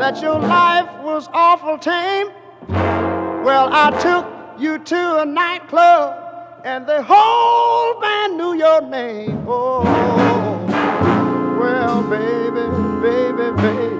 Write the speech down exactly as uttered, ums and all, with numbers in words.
that your life was awful tame. Well, I took you to a nightclub and the whole band knew your name. Oh, well, baby, baby, baby.